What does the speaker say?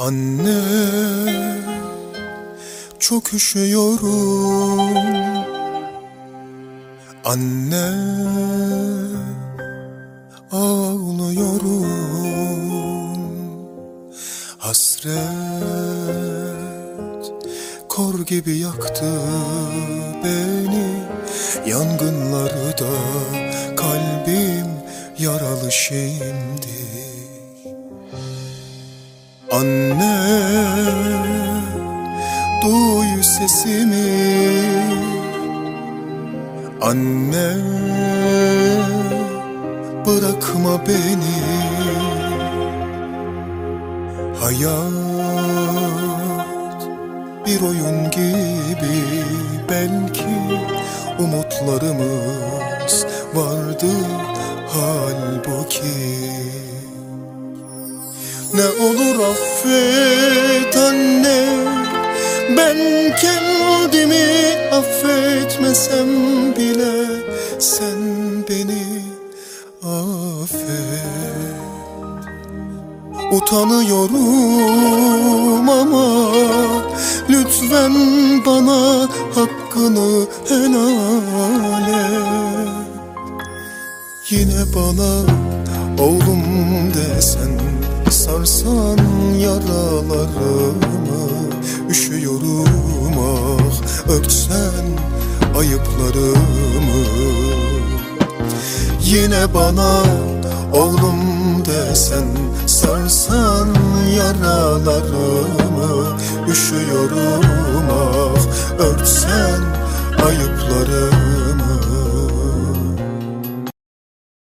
Anne, çok üşüyorum. Anne, ağlıyorum. Hasret kor gibi yaktı beni. Yangınlarda kalbim yaralı şimdi. Anne, duy sesimi. Anne, bırakma beni. Hayat bir oyun gibi, belki umutlarımız vardı halbuki. Ne olur affet anne, ben kendimi affetmesem bile sen beni affet. Utanıyorum ama lütfen bana hakkını helal et. Yine bana oğlum desen, sarsan yaralarımı. Üşüyorum ah, örtsen ayıplarımı. Yine bana oğlum desen, sarsan yaralarımı. Üşüyorum ah, örtsen ayıplarımı.